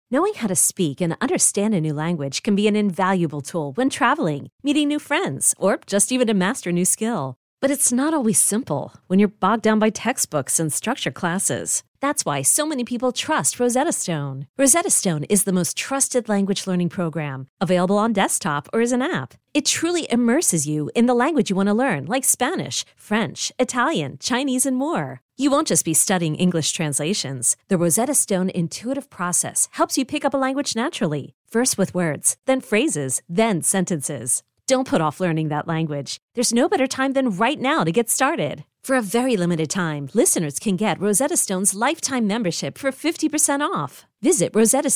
Knowing how to speak and understand a new language can be an invaluable tool when traveling, meeting new friends, or just even to master a new skill. But it's not always simple when you're bogged down by textbooks and structured classes. That's why so many people trust Rosetta Stone. Rosetta Stone is the most trusted language learning program, available on desktop or as an app. It truly immerses you in the language you want to learn, like Spanish, French, Italian, Chinese, and more. You won't just be studying English translations. The Rosetta Stone intuitive process helps you pick up a language naturally, first with words, then phrases, then sentences. Don't put off learning that language. There's no better time than right now to get started. For a very limited time, listeners can get Rosetta Stone's lifetime membership for 50% off. Visit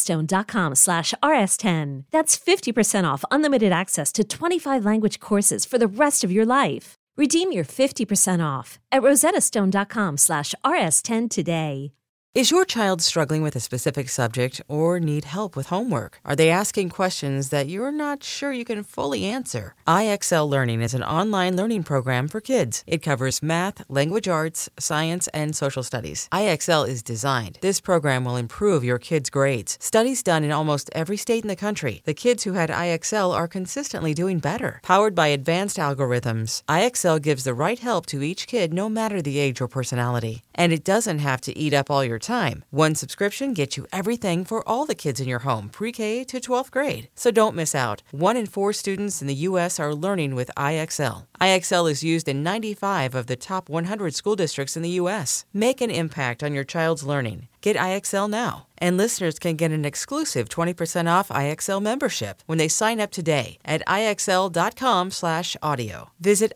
rosettastone.com/rs10. That's 50% off unlimited access to 25 language courses for the rest of your life. Redeem your 50% off at rosettastone.com/rs10 today. Is your child struggling with a specific subject or need help with homework? Are they asking questions that you're not sure you can fully answer? IXL Learning is an online learning program for kids. It covers math, language arts, science, and social studies. IXL is designed. This program will improve your kids' grades. Studies done in almost every state in the country. The kids who had IXL are consistently doing better. Powered by advanced algorithms, IXL gives the right help to each kid no matter the age or personality. And it doesn't have to eat up all your time. One subscription gets you everything for all the kids in your home, pre-K to 12th grade. So don't miss out. 1 in 4 students in the U.S. are learning with IXL. IXL is used in 95 of the top 100 school districts in the U.S. Make an impact on your child's learning. Get IXL now. And listeners can get an exclusive 20% off IXL membership when they sign up today at IXL.com/audio. Visit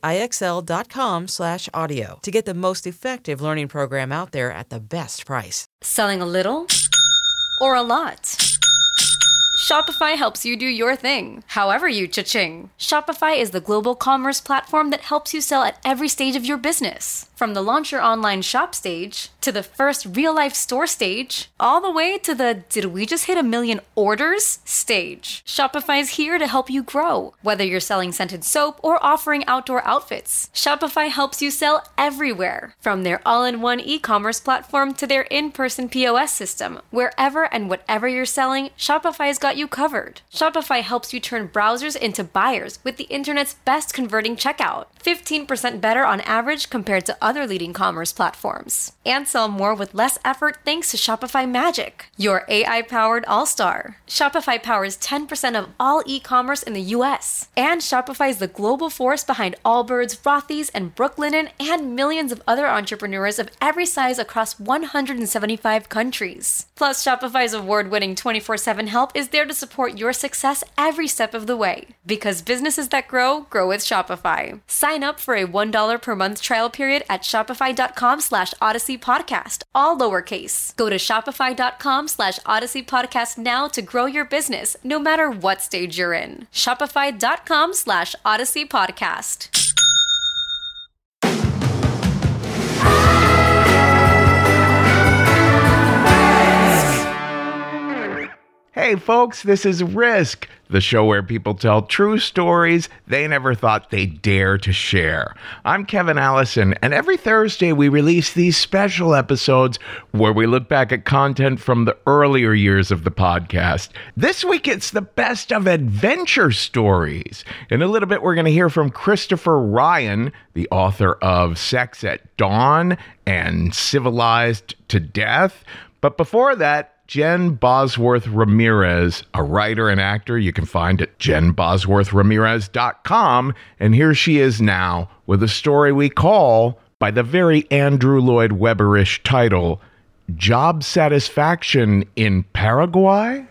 IXL.com/audio to get the most effective learning program out there at the best price. Selling a little or a lot? Shopify helps you do your thing, however you cha-ching. Shopify is the global commerce platform that helps you sell at every stage of your business. From the launch your online shop stage, to the first real-life store stage, all the way to the did we just hit 1 million orders stage. Shopify's here to help you grow. Whether you're selling scented soap or offering outdoor outfits, Shopify helps you sell everywhere. From their all-in-one e-commerce platform to their in-person POS system, wherever and whatever you're selling, Shopify's got you covered. Shopify helps you turn browsers into buyers with the internet's best converting checkout. 15% better on average compared to other leading commerce platforms. And sell more with less effort thanks to Shopify Magic, your AI-powered all-star. Shopify powers 10% of all e-commerce in the US. And Shopify is the global force behind Allbirds, Rothy's, and Brooklinen, and millions of other entrepreneurs of every size across 175 countries. Plus, Shopify's award-winning 24/7 help is there to support your success every step of the way. Because businesses that grow, grow with Shopify. Sign up for a $1 per month trial period at shopify.com/Odyssey Podcast, all lowercase. Go to shopify.com/Odyssey Podcast now to grow your business, no matter what stage you're in. Shopify.com/Odyssey Podcast. Hey folks, this is Risk, the show where people tell true stories they never thought they'd dare to share. I'm Kevin Allison, and every Thursday we release these special episodes where we look back at content from the earlier years of the podcast. This week it's the best of adventure stories. In a little bit we're going to hear from Christopher Ryan, the author of Sex at Dawn and Civilized to Death. But before that, Jen Bosworth Ramirez, a writer and actor you can find at jenbosworthramirez.com. And here she is now with a story we call, by the very Andrew Lloyd Webber-ish title, Job Satisfaction in Paraguay?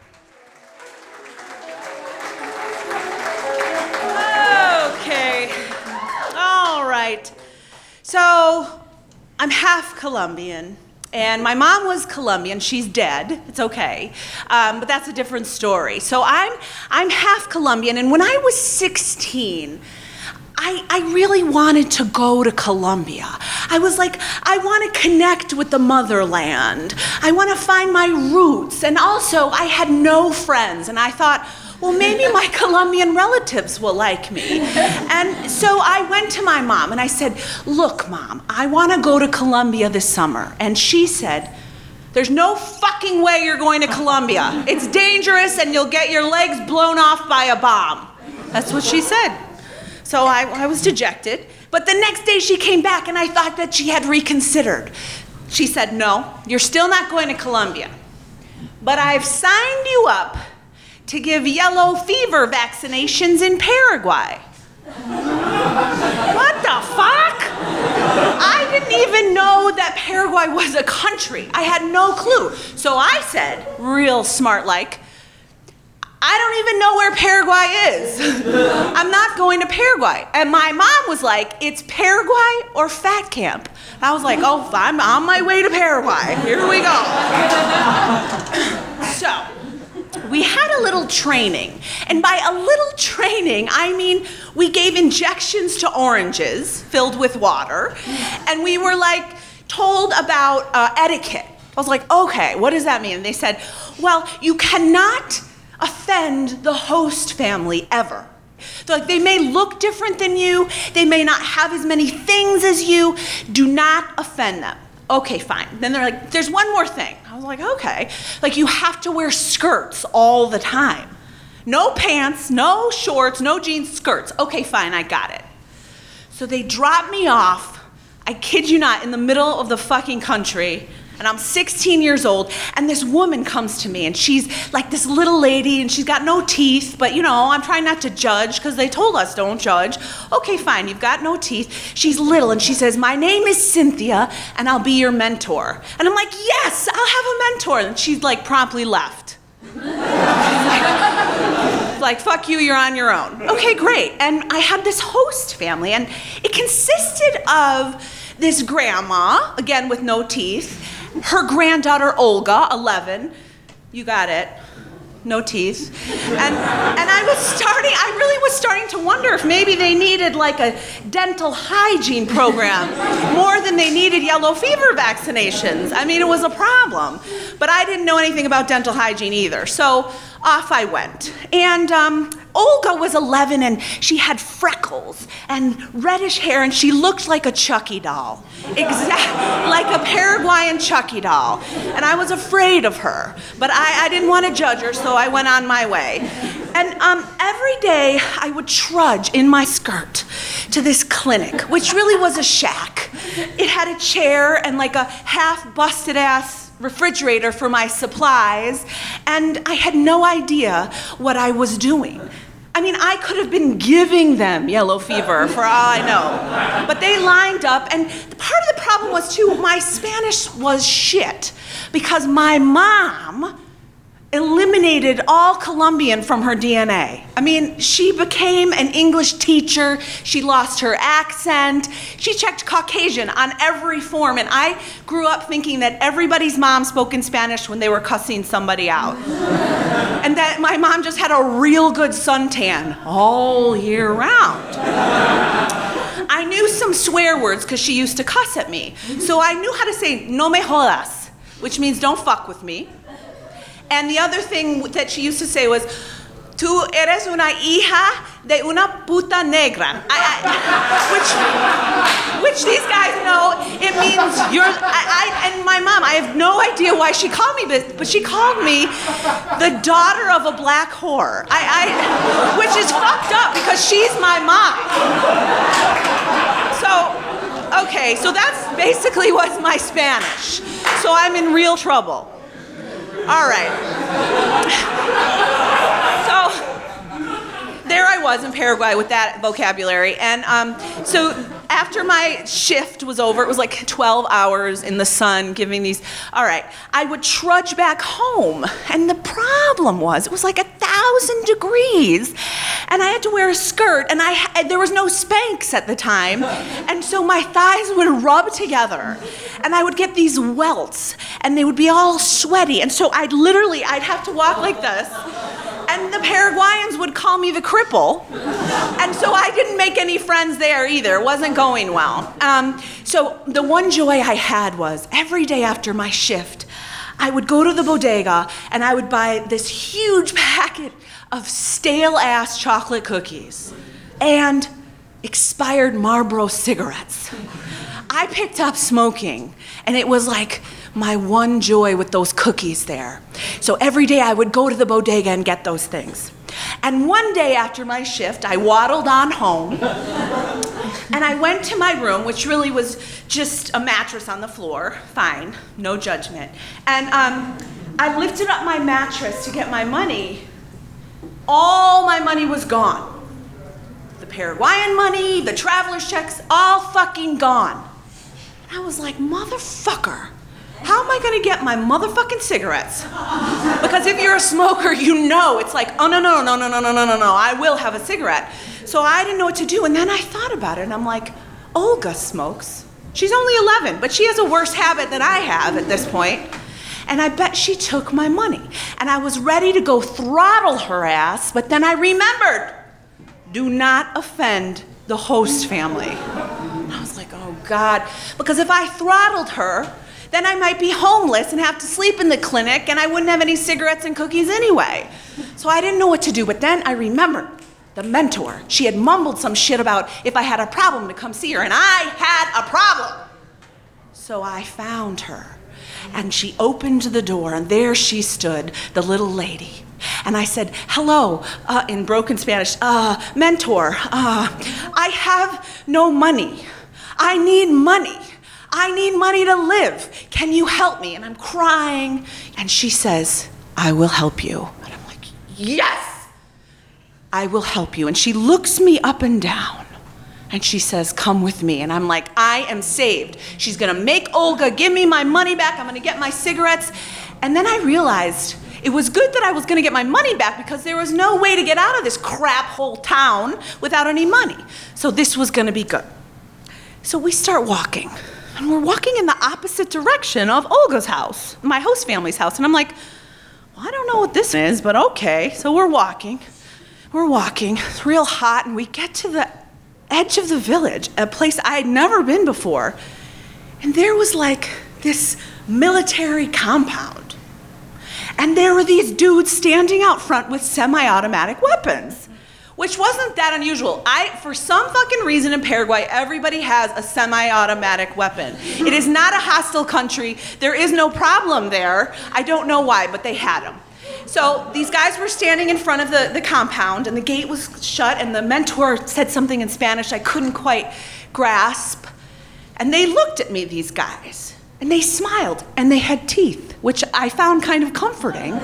Okay. All right. So, I'm half Colombian. And my mom was Colombian. She's dead. It's okay. But that's a different story. So I'm half Colombian. And when I was 16, I really wanted to go to Colombia. I was like, I want to connect with the motherland. I want to find my roots. And also, I had no friends. And I thought, well, maybe my Colombian relatives will like me. And so I went to my mom and I said, look, Mom, I want to go to Colombia this summer. And she said, There's no fucking way you're going to Colombia. It's dangerous and you'll get your legs blown off by a bomb. That's what she said. So I was dejected. But the next day she came back and I thought that she had reconsidered. She said, no, you're still not going to Colombia. But I've signed you up to give yellow fever vaccinations in Paraguay. What the fuck? I didn't even know that Paraguay was a country. I had no clue. So I said, real smart like, I don't even know where Paraguay is. I'm not going to Paraguay. And my mom was like, it's Paraguay or fat camp. And I was like, oh, I'm on my way to Paraguay. Here we go. So we had a little training. And by a little training, I mean we gave injections to oranges filled with water. And we were like told about etiquette. I was like, okay, what does that mean? And they said, well, you cannot offend the host family ever. They're like, they may look different than you. They may not have as many things as you. Do not offend them. Okay, fine. Then they're like, there's one more thing. I was like, okay. Like, you have to wear skirts all the time. No pants, no shorts, no jeans, skirts. Okay, fine, I got it. So they dropped me off, I kid you not, in the middle of the fucking country. And I'm 16 years old, and this woman comes to me, and she's like this little lady, and she's got no teeth, but you know, I'm trying not to judge, because they told us don't judge. Okay, fine, you've got no teeth. She's little, and she says, my name is Cynthia, and I'll be your mentor. And I'm like, yes, I'll have a mentor. And she's like promptly left. Like, fuck you, you're on your own. Okay, great. And I had this host family, and it consisted of this grandma, again with no teeth, her granddaughter Olga, 11, you got it, no teeth, and I really was starting to wonder if maybe they needed like a dental hygiene program more than they needed yellow fever vaccinations. I mean, it was a problem, but I didn't know anything about dental hygiene either, so off I went. And Olga was 11 and she had freckles and reddish hair and she looked like a Chucky doll. Exactly, like a Paraguayan Chucky doll. And I was afraid of her, but I didn't want to judge her, so I went on my way. And every day I would trudge in my skirt to this clinic, which really was a shack. It had a chair and like a half busted ass refrigerator for my supplies, and I had no idea what I was doing. I mean, I could have been giving them yellow fever for all I know. But they lined up, and part of the problem was too, my Spanish was shit, because my mom eliminated all Colombian from her DNA. I mean, she became an English teacher, she lost her accent, she checked Caucasian on every form, and I grew up thinking that everybody's mom spoke in Spanish when they were cussing somebody out. And that my mom just had a real good suntan all year round. I knew some swear words because she used to cuss at me. So I knew how to say, no me jodas, which means don't fuck with me. And the other thing that she used to say was, tú eres una hija de una puta negra. Which these guys know, it means you're, and my mom, I have no idea why she called me this, but she called me the daughter of a black whore. Which is fucked up because she's my mom. So, okay, so that's basically was my Spanish. So I'm in real trouble. All right. So there I was in Paraguay with that vocabulary. And so after my shift was over, it was like 12 hours in the sun giving these, all right, I would trudge back home. And the problem was, it was like 1,000 degrees. And I had to wear a skirt, and there was no Spanx at the time. And so my thighs would rub together. And I would get these welts, and they would be all sweaty. And so I'd have to walk like this. And the Paraguayans would call me the cripple. And so I didn't make any friends there either. It wasn't going well. So the one joy I had was every day after my shift, I would go to the bodega and I would buy this huge packet of stale-ass chocolate cookies and expired Marlboro cigarettes. I picked up smoking, and it was like my one joy with those cookies there. So every day I would go to the bodega and get those things. And one day after my shift, I waddled on home, and I went to my room, which really was just a mattress on the floor. Fine, no judgment. And I lifted up my mattress to get my money. All my money was gone. The Paraguayan money, the traveler's checks, all fucking gone. And I was like, motherfucker. How am I gonna get my motherfucking cigarettes? Because if you're a smoker, you know it's like, oh, no, I will have a cigarette. So I didn't know what to do, and then I thought about it, and I'm like, Olga smokes. She's only 11, but she has a worse habit than I have at this point. And I bet she took my money. And I was ready to go throttle her ass, but then I remembered, do not offend the host family. And I was like, oh God, because if I throttled her, then I might be homeless and have to sleep in the clinic, and I wouldn't have any cigarettes and cookies anyway. So I didn't know what to do, but then I remembered the mentor. She had mumbled some shit about if I had a problem to come see her, and I had a problem. So I found her, and she opened the door, and there she stood, the little lady. And I said, hello, in broken Spanish, mentor, I have no money. I need money. I need money to live. Can you help me? And I'm crying. And she says, I will help you. And I'm like, yes, I will help you. And she looks me up and down. And she says, come with me. And I'm like, I am saved. She's gonna make Olga give me my money back. I'm gonna get my cigarettes. And then I realized it was good that I was gonna get my money back because there was no way to get out of this crap hole town without any money. So this was gonna be good. So we start walking. And we're walking in the opposite direction of Olga's house, my host family's house. And I'm like, well, I don't know what this is, but okay. So we're walking. It's real hot, and we get to the edge of the village, a place I had never been before. And there was like this military compound. And there were these dudes standing out front with semi-automatic weapons, which wasn't that unusual. For some fucking reason in Paraguay, everybody has a semi-automatic weapon. It is not a hostile country. There is no problem there. I don't know why, but they had them. So these guys were standing in front of the compound, and the gate was shut, and the mentor said something in Spanish I couldn't quite grasp. And they looked at me, these guys, and they smiled, and they had teeth, which I found kind of comforting.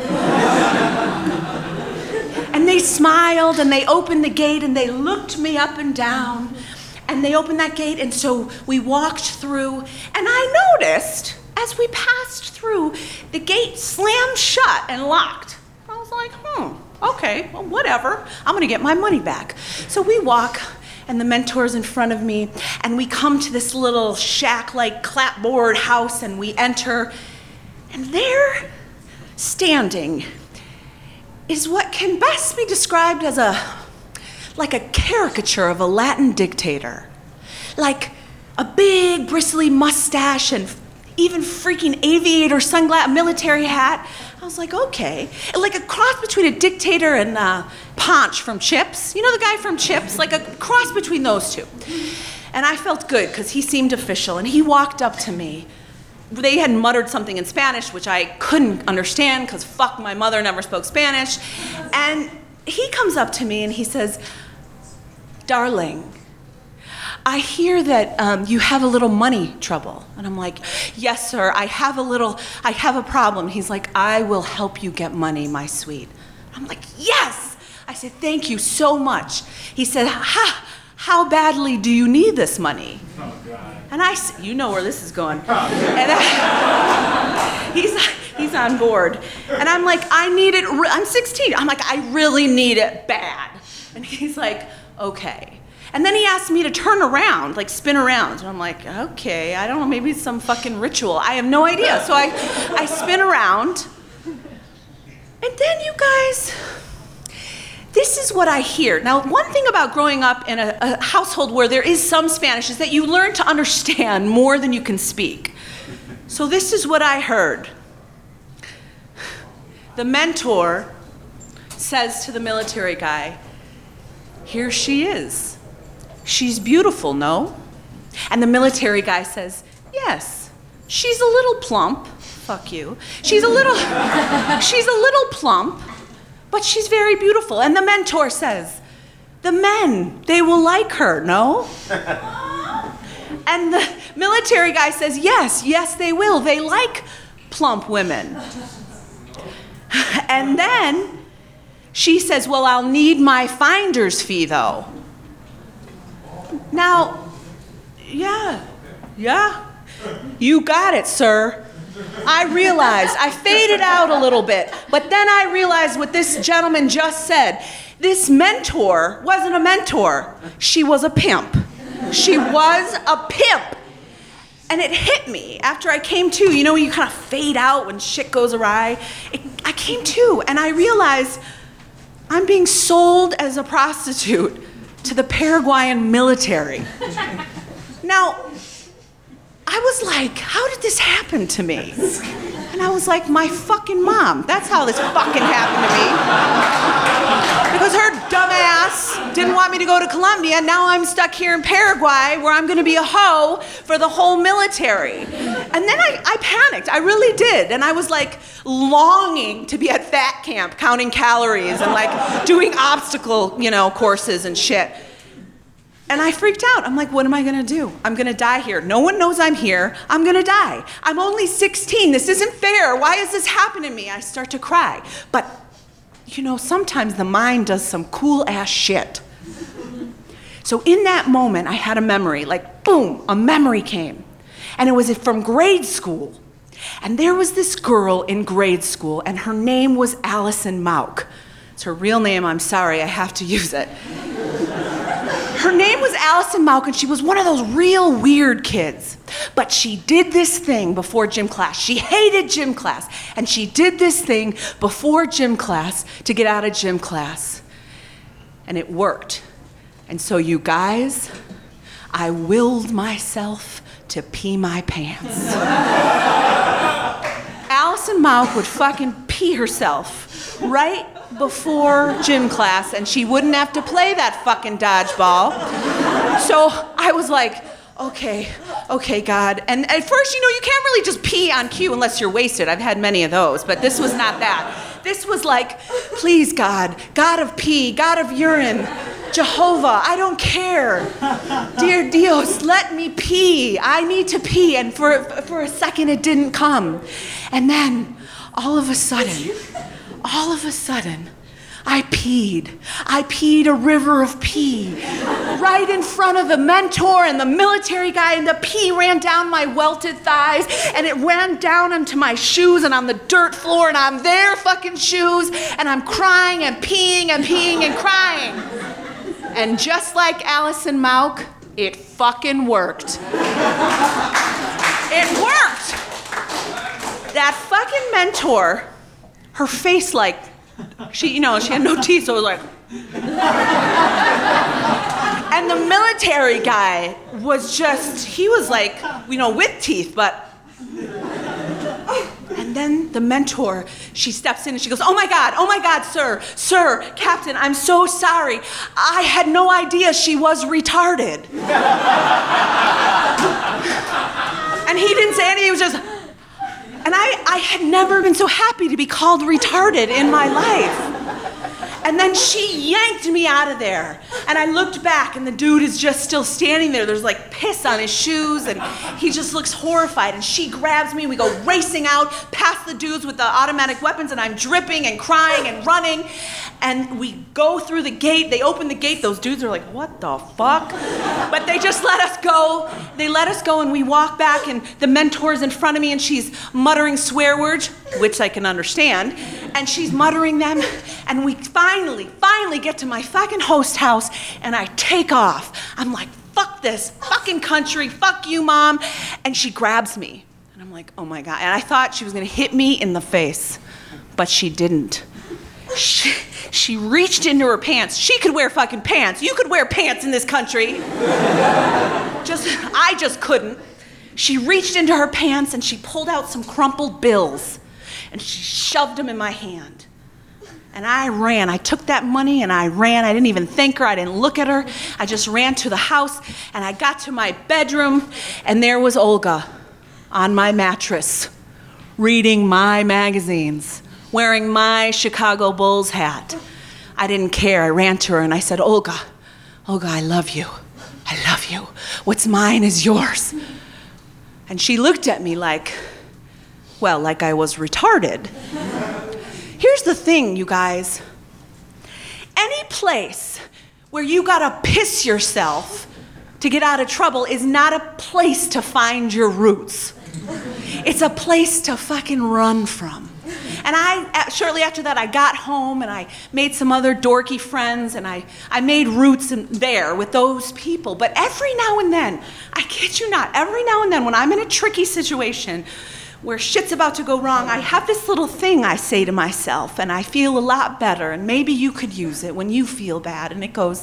And they smiled, and they opened the gate, and they looked me up and down, and they opened that gate, and so we walked through, and I noticed, as we passed through, the gate slammed shut and locked. I was like, okay, well, whatever. I'm gonna get my money back. So we walk, and the mentor's in front of me, and we come to this little shack-like clapboard house, and we enter, and there, standing, is what can best be described as like a caricature of a Latin dictator. Like a big bristly mustache and even freaking aviator sunglass, military hat. I was like, okay. Like a cross between a dictator and Ponch from Chips. You know the guy from Chips? Like a cross between those two. And I felt good because he seemed official, and he walked up to me. They had muttered something in Spanish, which I couldn't understand because fuck, my mother never spoke Spanish. And he comes up to me and he says, darling, I hear that you have a little money trouble. And I'm like, yes, sir, I have a problem. He's like, I will help you get money, my sweet. I'm like, yes. I said, thank you so much. He said, how badly do you need this money? Oh, God. And I said, you know where this is going. And he's on board. And I'm like, I need it, I'm 16. I'm like, I really need it bad. And he's like, okay. And then he asked me to turn around, like spin around. And I'm like, okay, I don't know, maybe it's some fucking ritual. I have no idea. So I spin around. And then you guys, this is what I hear. Now, one thing about growing up in a household where there is some Spanish is that you learn to understand more than you can speak. So this is what I heard. The mentor says to the military guy, here she is. She's beautiful, no? And the military guy says, yes, she's a little plump, fuck you. She's a little plump, but she's very beautiful. And the mentor says, the men, they will like her, no? And the military guy says, yes, they will. They like plump women. And then she says, well, I'll need my finder's fee, though. Now, yeah, you got it, sir. I realized, I faded out a little bit, but then I realized what this gentleman just said. This mentor wasn't a mentor. She was a pimp. She was a pimp. And it hit me after I came to. You know when you kind of fade out when shit goes awry? I came to, and I realized I'm being sold as a prostitute to the Paraguayan military. Now, I was like, how did this happen to me? And I was like, my fucking mom. That's how this fucking happened to me. Because her dumbass didn't want me to go to Colombia. Now I'm stuck here in Paraguay where I'm going to be a hoe for the whole military. And then I panicked. I really did. And I was like longing to be at fat camp counting calories and like doing obstacle, courses and shit. And I freaked out. I'm like, what am I gonna do? I'm gonna die here. No one knows I'm here. I'm gonna die. I'm only 16. This isn't fair. Why is this happening to me? I start to cry. But, sometimes the mind does some cool ass shit. So in that moment, I had a memory, like boom, a memory came. And it was from grade school. And there was this girl in grade school, and her name was Allison Mauk. It's her real name, I'm sorry, I have to use it. Her name was Allison Mauk, and she was one of those real weird kids. But she did this thing before gym class. She hated gym class, and she did this thing before gym class to get out of gym class. And it worked. And so you guys, I willed myself to pee my pants. Allison Mauk would fucking pee herself right before gym class, and she wouldn't have to play that fucking dodgeball. So I was like, okay, God. And at first, you can't really just pee on cue unless you're wasted. I've had many of those, but this was not that. This was like, please, God of pee, God of urine, Jehovah, I don't care. Dear Dios, let me pee. I need to pee. And for a second, it didn't come. And then, all of a sudden, I peed a river of pee right in front of the mentor and the military guy, and the pee ran down my welted thighs, and it ran down into my shoes and on the dirt floor, and I'm their fucking shoes, and I'm crying and peeing and crying. And just like Allison Mauk, it fucking worked. It worked! That fucking mentor, her face she had no teeth, so it was like. And the military guy was he was like, with teeth, but. And then the mentor, she steps in and she goes, oh my God, sir, Captain, I'm so sorry. I had no idea she was retarded. And he didn't say anything, he was just. And I had never been so happy to be called retarded in my life. And then she yanked me out of there. And I looked back, and the dude is just still standing there. There's like piss on his shoes, and he just looks horrified. And she grabs me, and we go racing out past the dudes with the automatic weapons, and I'm dripping and crying and running. And we go through the gate. They open the gate. Those dudes are like, what the fuck? But they just let us go. They let us go, and we walk back, and the mentor's in front of me, and she's muttering swear words, which I can understand. And she's muttering them, and we finally get to my fucking host house, and I take off. I'm like, fuck this fucking country, fuck you, Mom. And she grabs me, and I'm like, oh my God. And I thought she was gonna hit me in the face, but she didn't. She reached into her pants. She could wear fucking pants. You could wear pants in this country. I just couldn't. She reached into her pants and she pulled out some crumpled bills and she shoved them in my hand. And I ran. I took that money and I ran. I didn't even thank her. I didn't look at her. I just ran to the house, and I got to my bedroom, and there was Olga on my mattress, reading my magazines, wearing my Chicago Bulls hat. I didn't care. I ran to her and I said, Olga, I love you. I love you. What's mine is yours. And she looked at me like I was retarded. Here's the thing, you guys. Any place where you gotta piss yourself to get out of trouble is not a place to find your roots. It's a place to fucking run from. And shortly after that, I got home and I made some other dorky friends and I made roots there with those people. But every now and then, I kid you not, every now and then when I'm in a tricky situation where shit's about to go wrong, I have this little thing I say to myself and I feel a lot better, and maybe you could use it when you feel bad. And it goes,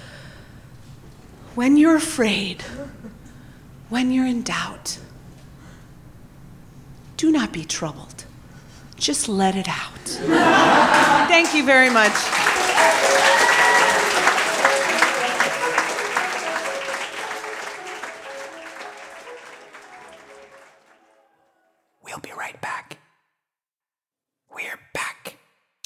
when you're afraid, when you're in doubt, do not be troubled. Just let it out. Thank you very much. We'll be right back. We're back.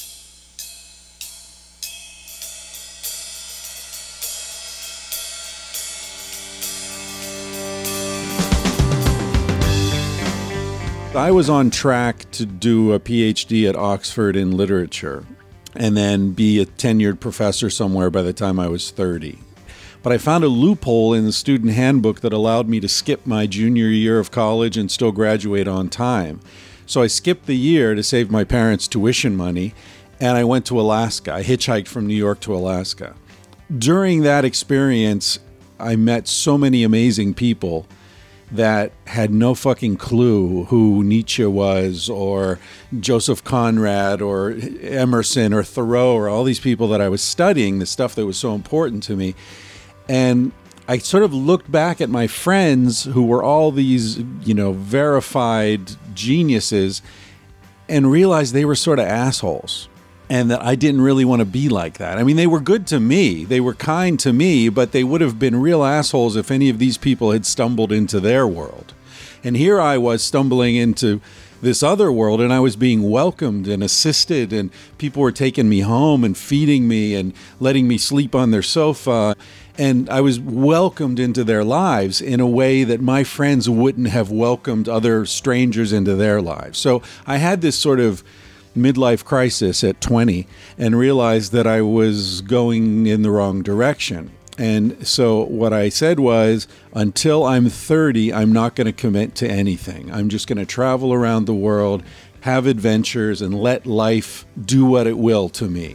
I was on track to do a PhD at Oxford in literature and then be a tenured professor somewhere by the time I was 30. But I found a loophole in the student handbook that allowed me to skip my junior year of college and still graduate on time. So I skipped the year to save my parents' tuition money, and I went to Alaska. I hitchhiked from New York to Alaska. During that experience, I met so many amazing people that had no fucking clue who Nietzsche was or Joseph Conrad or Emerson or Thoreau or all these people that I was studying, the stuff that was so important to me. And I sort of looked back at my friends who were all these, verified geniuses and realized they were sort of assholes and that I didn't really want to be like that. I mean, they were good to me. They were kind to me, but they would have been real assholes if any of these people had stumbled into their world. And here I was stumbling into this other world, and I was being welcomed and assisted, and people were taking me home and feeding me and letting me sleep on their sofa. And I was welcomed into their lives in a way that my friends wouldn't have welcomed other strangers into their lives. So I had this sort of midlife crisis at 20 and realized that I was going in the wrong direction. And so what I said was, until I'm 30, I'm not going to commit to anything. I'm just going to travel around the world, have adventures, and let life do what it will to me.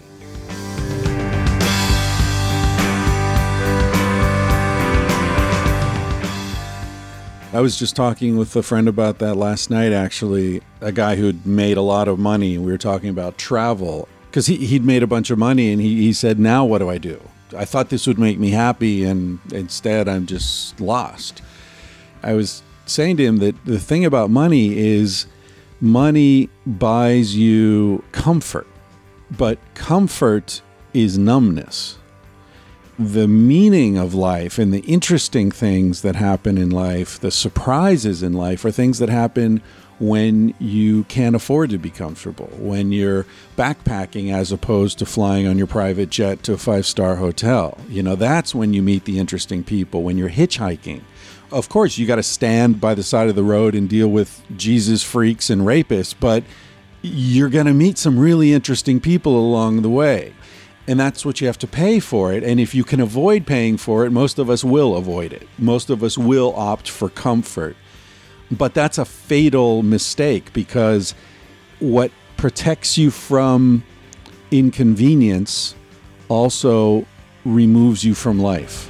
I was just talking with a friend about that last night, actually, a guy who'd made a lot of money. We were talking about travel because he'd made a bunch of money, and he said, now what do I do? I thought this would make me happy, and instead I'm just lost. I was saying to him that the thing about money is money buys you comfort, but comfort is numbness. The meaning of life and the interesting things that happen in life, the surprises in life, are things that happen when you can't afford to be comfortable, when you're backpacking as opposed to flying on your private jet to a 5-star hotel. That's when you meet the interesting people, when you're hitchhiking. Of course, you got to stand by the side of the road and deal with Jesus freaks and rapists, but you're going to meet some really interesting people along the way. And that's what you have to pay for it. And if you can avoid paying for it, most of us will avoid it. Most of us will opt for comfort. But that's a fatal mistake, because what protects you from inconvenience also removes you from life.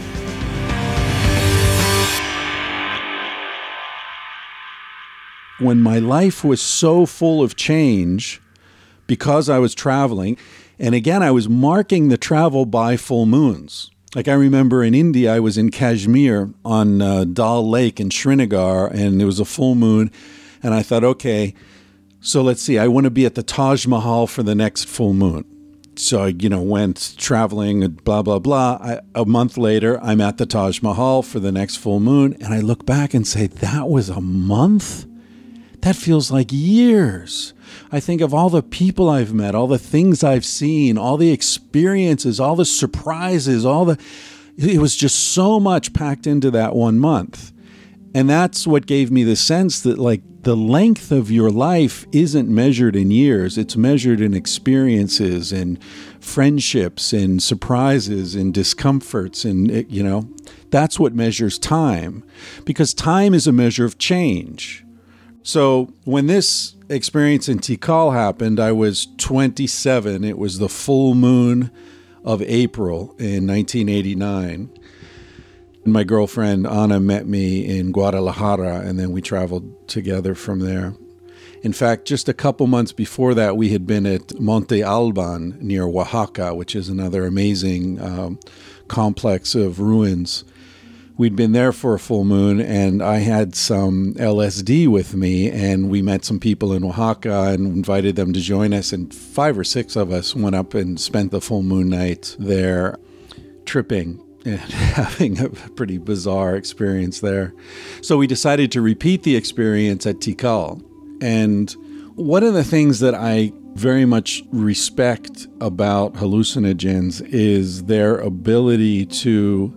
When my life was so full of change because I was traveling, and again, I was marking the travel by full moons. Like I remember in India, I was in Kashmir on Dal Lake in Srinagar, and it was a full moon. And I thought, okay, so let's see, I want to be at the Taj Mahal for the next full moon. So I, went traveling and blah, blah, blah. A month later, I'm at the Taj Mahal for the next full moon. And I look back and say, that was a month? that feels like years. I think of all the people I've met, all the things I've seen, all the experiences, all the surprises, it was just so much packed into that 1 month. And that's what gave me the sense that, like, the length of your life isn't measured in years. It's measured in experiences and friendships and surprises and discomforts. And, that's what measures time, because time is a measure of change. So when this experience in Tikal happened, I was 27. It was the full moon of April in 1989. My girlfriend, Ana, met me in Guadalajara, and then we traveled together from there. In fact, just a couple months before that, we had been at Monte Alban near Oaxaca, which is another amazing complex of ruins. We'd been there for a full moon, and I had some LSD with me, and we met some people in Oaxaca and invited them to join us, and 5 or 6 of us went up and spent the full moon night there tripping and having a pretty bizarre experience there. So we decided to repeat the experience at Tikal. And one of the things that I very much respect about hallucinogens is their ability to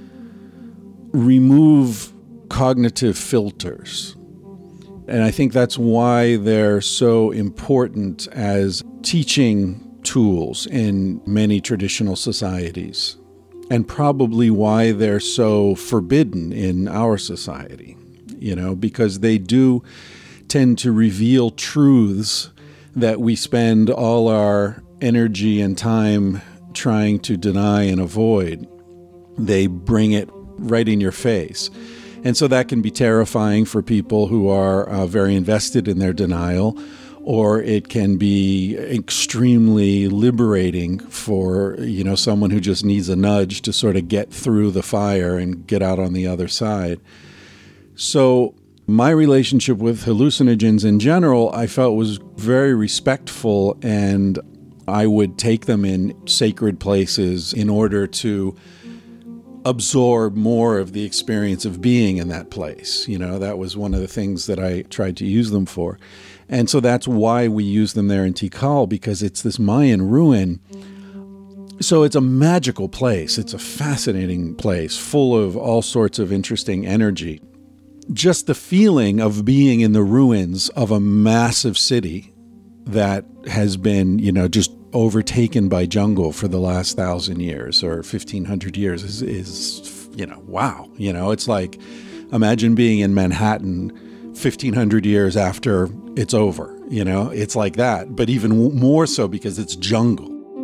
remove cognitive filters. And I think that's why they're so important as teaching tools in many traditional societies, and probably why they're so forbidden in our society, because they do tend to reveal truths that we spend all our energy and time trying to deny and avoid. They bring it right in your face. And so that can be terrifying for people who are very invested in their denial, or it can be extremely liberating for, someone who just needs a nudge to sort of get through the fire and get out on the other side. So my relationship with hallucinogens in general, I felt was very respectful, and I would take them in sacred places in order to absorb more of the experience of being in that place. That was one of the things that I tried to use them for. And so that's why we use them there in Tikal, because it's this Mayan ruin. So it's a magical place. It's a fascinating place full of all sorts of interesting energy. Just the feeling of being in the ruins of a massive city that has been, just overtaken by jungle for the last 1,000 years or 1,500 years is wow. It's like, imagine being in Manhattan 1,500 years after it's over. It's like that, but even more so because it's jungle.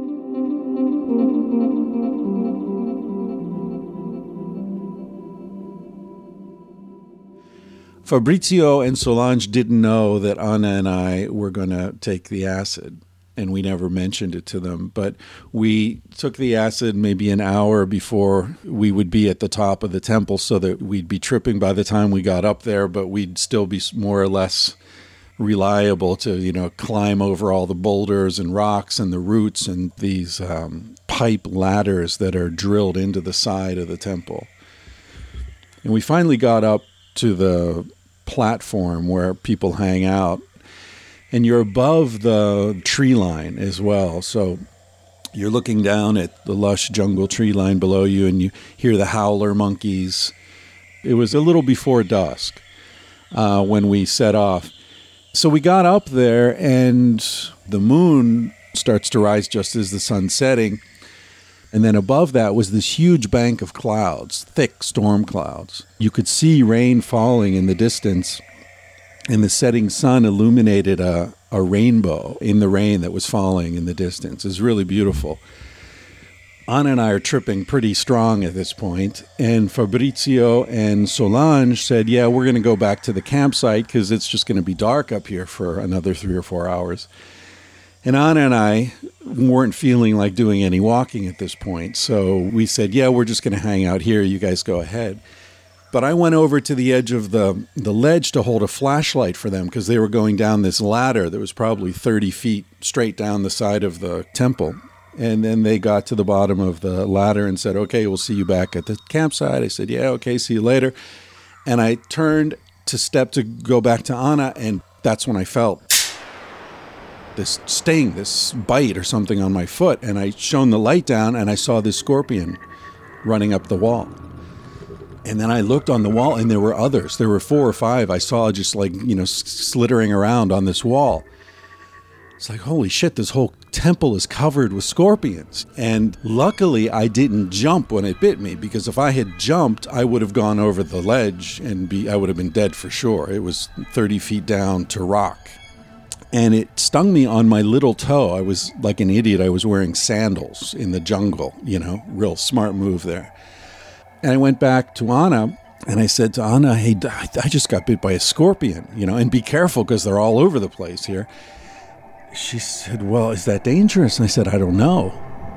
Fabrizio and Solange didn't know that Ana and I were going to take the acid, and we never mentioned it to them. But we took the acid maybe an hour before we would be at the top of the temple, so that we'd be tripping by the time we got up there, but we'd still be more or less reliable to, climb over all the boulders and rocks and the roots and these pipe ladders that are drilled into the side of the temple. And we finally got up to the platform where people hang out, and you're above the tree line as well. So you're looking down at the lush jungle tree line below you, and you hear the howler monkeys. It was a little before dusk when we set off. So we got up there, and the moon starts to rise just as the sun's setting. And then above that was this huge bank of clouds, thick storm clouds. You could see rain falling in the distance, and the setting sun illuminated a rainbow in the rain that was falling in the distance. It was really beautiful. Ana and I are tripping pretty strong at this point, and Fabrizio and Solange said, yeah, we're going to go back to the campsite because it's just going to be dark up here for another 3 or 4 hours. And Ana and I weren't feeling like doing any walking at this point. So we said, yeah, we're just going to hang out here. You guys go ahead. But I went over to the edge of the ledge to hold a flashlight for them because they were going down this ladder that was probably 30 feet straight down the side of the temple. And then they got to the bottom of the ladder and said, okay, we'll see you back at the campsite. I said, yeah, okay, see you later. And I turned to step to go back to Anna, and that's when I felt this sting, this bite or something on my foot, and I shone the light down and I saw this scorpion running up the wall. And then I looked on the wall and there were others. There were 4 or 5 I saw just like, slittering around on this wall. It's like, holy shit, this whole temple is covered with scorpions. And luckily I didn't jump when it bit me, because if I had jumped, I would have gone over the ledge and I would have been dead for sure. It was 30 feet down to rock. And it stung me on my little toe. I was like an idiot. I was wearing sandals in the jungle, real smart move there. And I went back to Anna and I said to Anna, hey, I just got bit by a scorpion, and be careful because they're all over the place here. She said, well, is that dangerous? And I said, I don't know.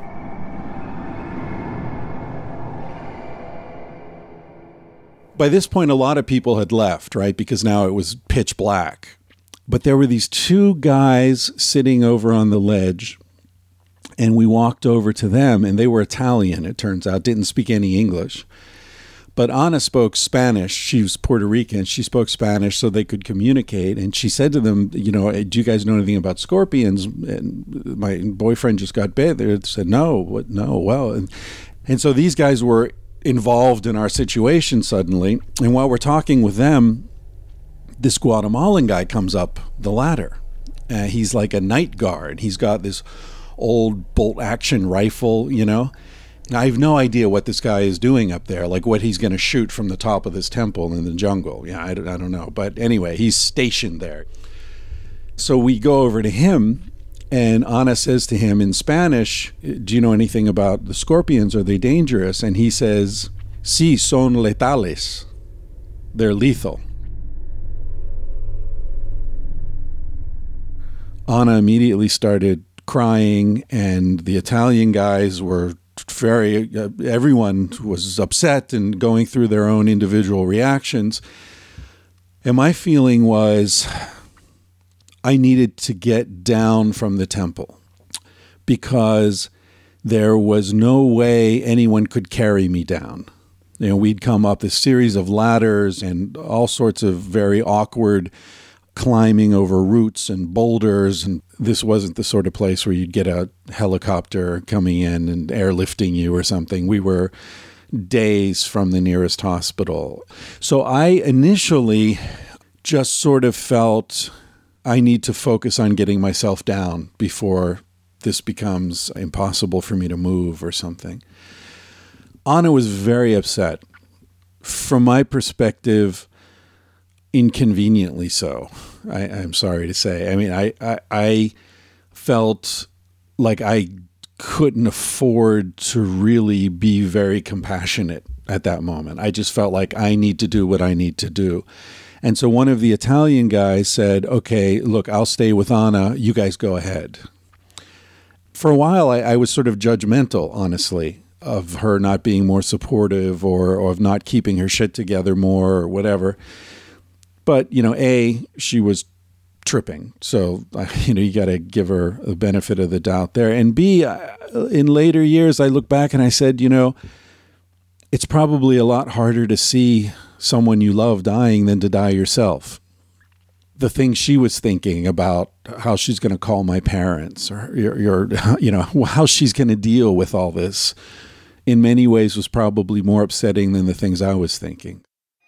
By this point, a lot of people had left, right? Because now it was pitch black. But there were these 2 guys sitting over on the ledge, and we walked over to them, and they were Italian, it turns out, didn't speak any English. But Anna spoke Spanish. She was Puerto Rican. She spoke Spanish so they could communicate. And she said to them, do you guys know anything about scorpions? And my boyfriend just got bit. They said, no. What? No. Well, and so these guys were involved in our situation suddenly. And while we're talking with them, this Guatemalan guy comes up the ladder. He's like a night guard. He's got this old bolt action rifle, Now, I have no idea what this guy is doing up there, like what he's going to shoot from the top of this temple in the jungle. Yeah, I don't know. But anyway, he's stationed there. So we go over to him, and Anna says to him in Spanish, do you know anything about the scorpions? Are they dangerous? And he says, sí, son letales. They're lethal. Anna immediately started crying, and the Italian guys were everyone was upset and going through their own individual reactions. And my feeling was I needed to get down from the temple because there was no way anyone could carry me down. We'd come up a series of ladders and all sorts of very awkward climbing over roots and boulders, and this wasn't the sort of place where you'd get a helicopter coming in and airlifting you or something. We were days from the nearest hospital. So I initially just sort of felt I need to focus on getting myself down before this becomes impossible for me to move or something. Anna was very upset. From my perspective, inconveniently so. I'm sorry to say. I mean, I felt like I couldn't afford to really be very compassionate at that moment. I just felt like I need to do what I need to do. And so one of the Italian guys said, okay, look, I'll stay with Anna. You guys go ahead. For a while, I was sort of judgmental, honestly, of her not being more supportive or of not keeping her shit together more or whatever. But, A, she was tripping. So, you got to give her the benefit of the doubt there. And B, in later years, I look back and I said, it's probably a lot harder to see someone you love dying than to die yourself. The thing she was thinking about how she's going to call my parents or how she's going to deal with all this in many ways was probably more upsetting than the things I was thinking.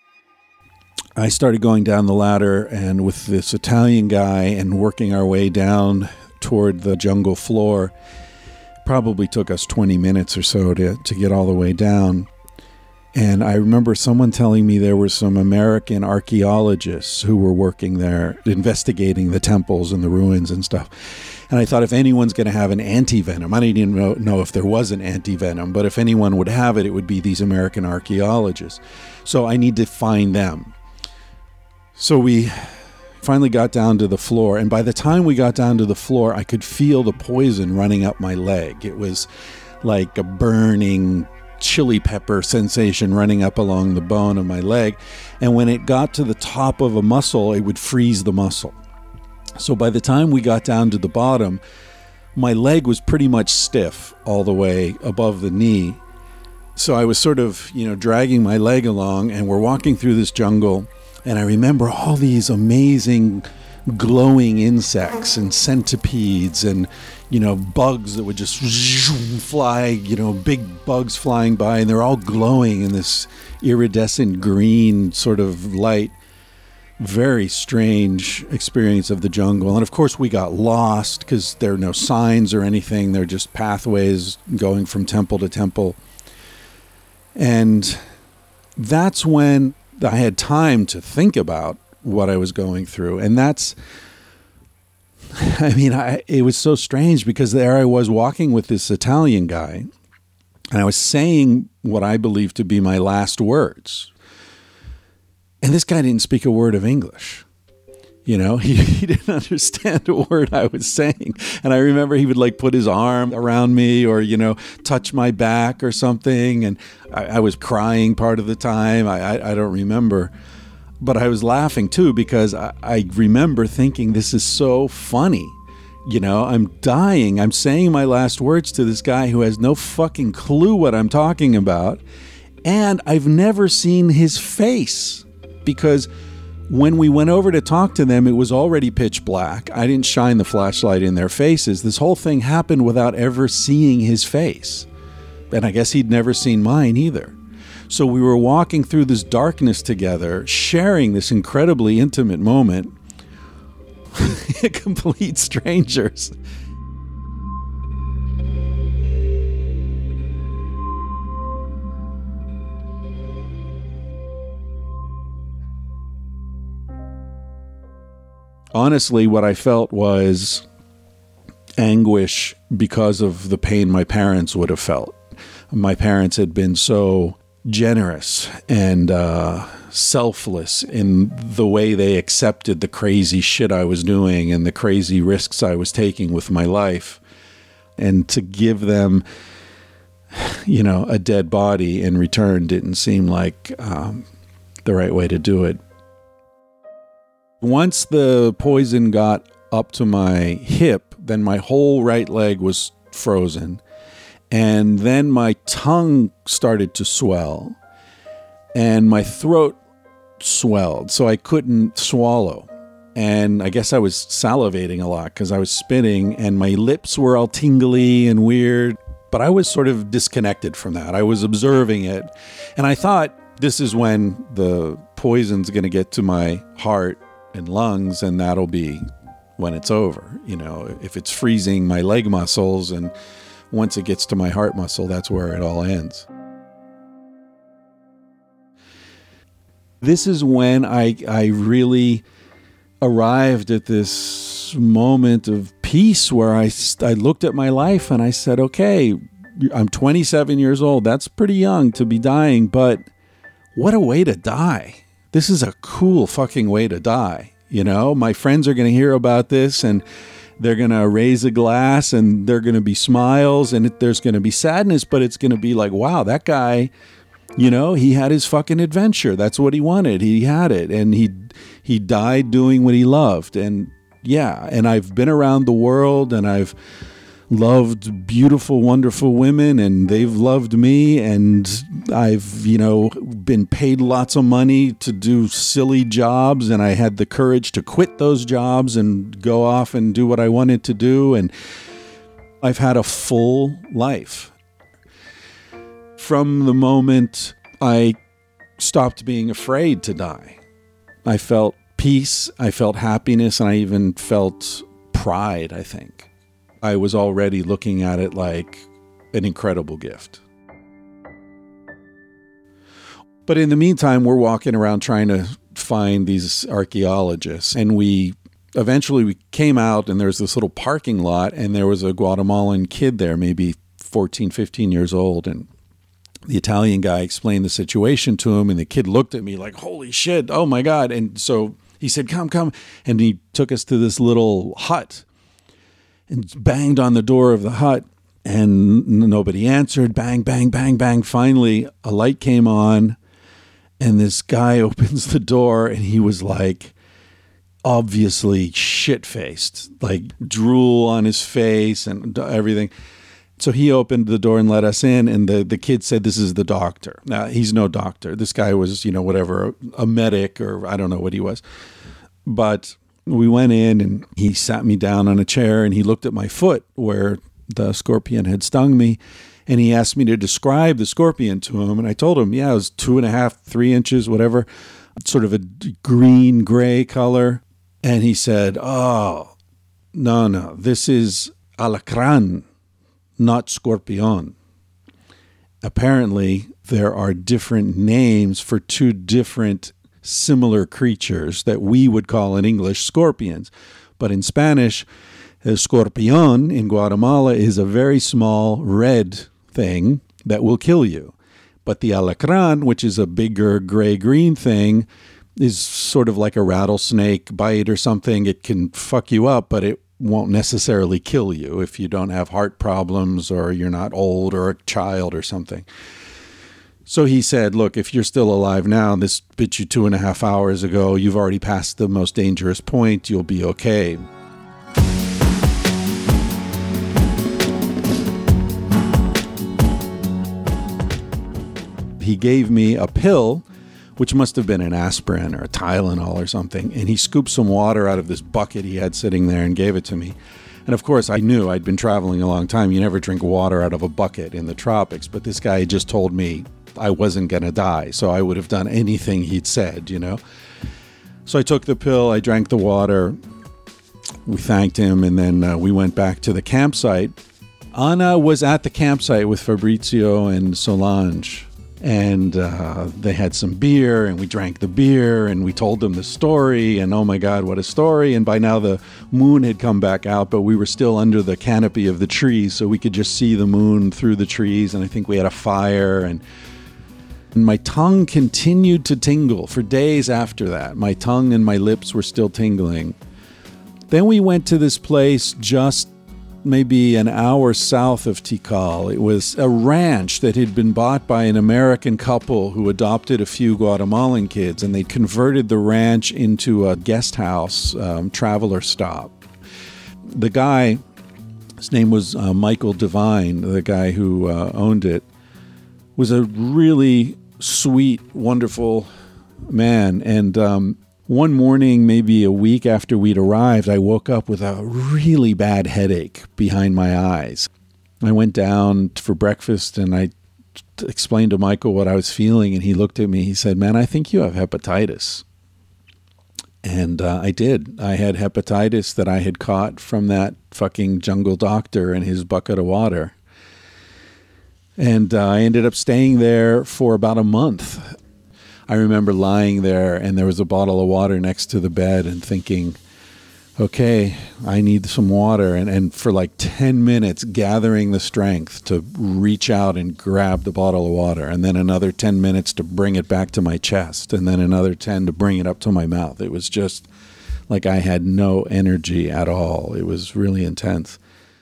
I started going down the ladder and with this Italian guy and working our way down toward the jungle floor. Probably took us 20 minutes or so to get all the way down. And I remember someone telling me there were some American archaeologists who were working there, investigating the temples and the ruins and stuff. And I thought if anyone's going to have an anti-venom, I didn't even know if there was an anti-venom, but if anyone would have it, it would be these American archaeologists. So I need to find them. So we finally got down to the floor. And by the time we got down to the floor, I could feel the poison running up my leg. It was like a burning chili pepper sensation running up along the bone of my leg. And when it got to the top of a muscle, it would freeze the muscle. So by the time we got down to the bottom, my leg was pretty much stiff all the way above the knee. So I was sort of, dragging my leg along, and we're walking through this jungle. And I remember all these amazing glowing insects and centipedes and, bugs that would just fly, big bugs flying by, and they're all glowing in this iridescent green sort of light. Very strange experience of the jungle. And of course we got lost because there are no signs or anything. They're just pathways going from temple to temple. And that's when I had time to think about what I was going through. And it was so strange because there I was walking with this Italian guy, and I was saying what I believed to be my last words. And this guy didn't speak a word of English. He didn't understand a word I was saying. And I remember he would put his arm around me or, touch my back or something. And I was crying part of the time. I don't remember. But I was laughing too because I remember thinking, this is so funny. I'm dying. I'm saying my last words to this guy who has no fucking clue what I'm talking about. And I've never seen his face because when we went over to talk to them, it was already pitch black. I didn't shine the flashlight in their faces. This whole thing happened without ever seeing his face. And I guess he'd never seen mine either. So we were walking through this darkness together, sharing this incredibly intimate moment. Complete strangers. Honestly, what I felt was anguish because of the pain my parents would have felt. My parents had been so generous and selfless in the way they accepted the crazy shit I was doing and the crazy risks I was taking with my life. And to give them, a dead body in return didn't seem like the right way to do it. Once the poison got up to my hip, then my whole right leg was frozen. And then my tongue started to swell and my throat swelled, so I couldn't swallow. And I guess I was salivating a lot because I was spitting and my lips were all tingly and weird. But I was sort of disconnected from that. I was observing it. And I thought this is when the poison's going to get to my heart and lungs, and that'll be when it's over. If it's freezing my leg muscles, and once it gets to my heart muscle, that's where it all ends. This is when I really arrived at this moment of peace where I looked at my life and I said, okay, I'm 27 years old. That's pretty young to be dying, but what a way to die. This is a cool fucking way to die. My friends are going to hear about this and they're going to raise a glass and there are going to be smiles and there's going to be sadness, but it's going to be like, wow, that guy, he had his fucking adventure. That's what he wanted. He had it. And he died doing what he loved. And yeah, and I've been around the world and I've loved beautiful, wonderful women, and they've loved me, and I've, been paid lots of money to do silly jobs, and I had the courage to quit those jobs and go off and do what I wanted to do, and I've had a full life. From the moment I stopped being afraid to die, I felt peace, I felt happiness, and I even felt pride, I think. I was already looking at it like an incredible gift. But in the meantime, we're walking around trying to find these archaeologists. And we came out and there's this little parking lot and there was a Guatemalan kid there, maybe 14, 15 years old. And the Italian guy explained the situation to him and the kid looked at me like, holy shit, oh my God. And so he said, come. And he took us to this little hut and banged on the door of the hut and nobody answered. Bang, bang, bang, bang. Finally, a light came on and this guy opens the door and he was like obviously shit-faced, like drool on his face and everything. So he opened the door and let us in, and the kid said, "This is the doctor." Now, he's no doctor. This guy was, whatever, a medic, or I don't know what he was. But we went in, and he sat me down on a chair, and he looked at my foot where the scorpion had stung me, and he asked me to describe the scorpion to him. And I told him, it was 2.5, 3 inches, whatever, sort of a green, gray color. And he said, "Oh, no, this is alacrán, not scorpion." Apparently, there are different names for two different similar creatures that we would call in English scorpions. But in Spanish, escorpión in Guatemala is a very small red thing that will kill you. But the alacrán, which is a bigger gray-green thing, is sort of like a rattlesnake bite or something. It can fuck you up, but it won't necessarily kill you if you don't have heart problems or you're not old or a child or something. So he said, "Look, if you're still alive now, this bit you 2.5 hours ago, you've already passed the most dangerous point, you'll be okay." He gave me a pill, which must have been an aspirin or a Tylenol or something, and he scooped some water out of this bucket he had sitting there and gave it to me. And of course, I knew I'd been traveling a long time. You never drink water out of a bucket in the tropics, but this guy just told me I wasn't going to die, so I would have done anything he'd said, So I took the pill, I drank the water, we thanked him, and then we went back to the campsite. Anna was at the campsite with Fabrizio and Solange, and they had some beer, and we drank the beer, and we told them the story, and oh my God, what a story. And by now the moon had come back out, but we were still under the canopy of the trees, so we could just see the moon through the trees, and I think we had a fire, and my tongue continued to tingle for days after that. My tongue and my lips were still tingling. Then we went to this place just maybe an hour south of Tikal. It was a ranch that had been bought by an American couple who adopted a few Guatemalan kids, and they converted the ranch into a guest house, traveler stop. The guy, his name was Michael Devine, the guy who owned it, was a really sweet, wonderful man. And one morning, maybe a week after we'd arrived, I woke up with a really bad headache behind my eyes. I went down for breakfast and I explained to Michael what I was feeling, and he looked at me. He said, "Man, I think you have hepatitis." And I did. I had hepatitis that I had caught from that fucking jungle doctor and his bucket of water. And I ended up staying there for about a month. I remember lying there, and there was a bottle of water next to the bed, and thinking, okay, I need some water. And for like 10 minutes, gathering the strength to reach out and grab the bottle of water. And then another 10 minutes to bring it back to my chest. And then another 10 to bring it up to my mouth. It was just like I had no energy at all. It was really intense.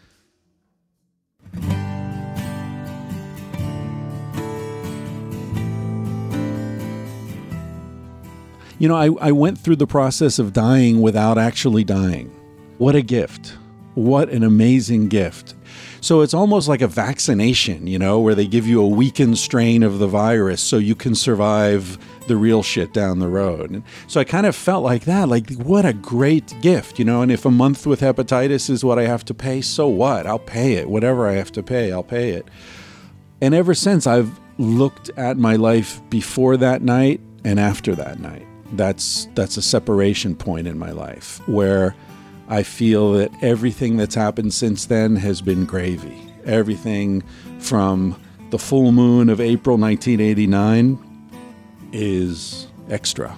You know, I went through the process of dying without actually dying. What a gift. What an amazing gift. So it's almost like a vaccination, you know, where they give you a weakened strain of the virus so you can survive the real shit down the road. And so I kind of felt like that, like what a great gift, you know, and if a month with hepatitis is what I have to pay, so what? I'll pay it. Whatever I have to pay, I'll pay it. And ever since, I've looked at my life before that night and after that night. That's a separation point in my life where I feel that everything that's happened since then has been gravy. Everything from the full moon of April 1989 is extra.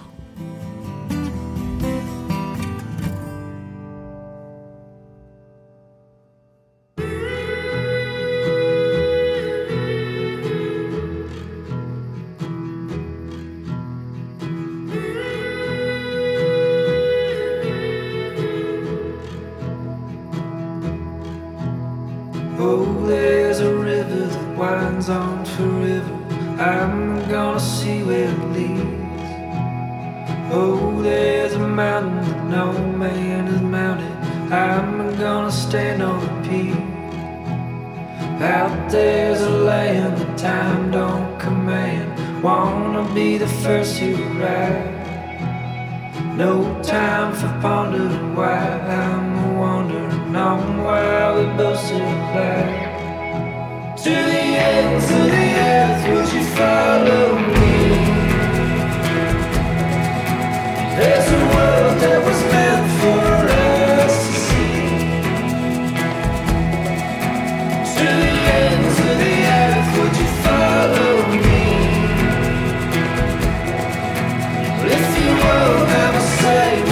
Oh, there's a river that winds on forever. I'm gonna see where it leads. Oh, there's a mountain that no man has mounted. I'm gonna stand on the peak. Out there's a land that time don't command. Wanna be the first to arrive. No time for pondering why. I'm wondering on why we both still alive. To the ends of the earth, would you follow me? There's a world that was meant for us to see. To the ends of the earth, would you follow me? If you won't have a say,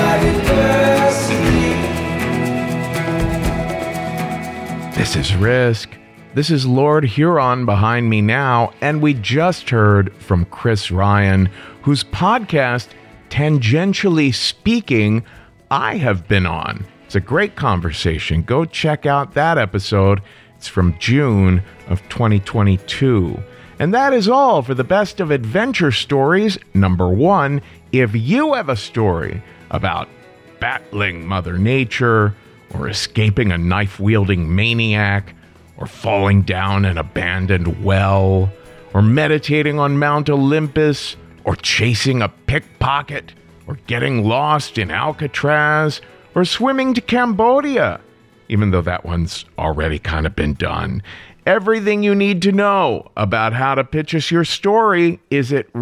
my diversity. This is Risk. This is Lord Huron behind me now, and we just heard from Chris Ryan, whose podcast, Tangentially Speaking, I have been on. It's a great conversation. Go check out that episode. It's from June of 2022. And that is all for the Best of Adventure Stories. Number 1, if you have a story about battling Mother Nature, or escaping a knife-wielding maniac, or falling down an abandoned well, or meditating on Mount Olympus, or chasing a pickpocket, or getting lost in Alcatraz, or swimming to Cambodia, even though that one's already kind of been done. Everything you need to know about how to pitch us your story is at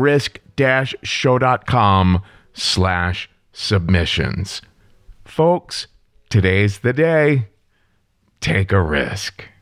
risk-show.com/submissions. Folks, today's the day. Take a risk.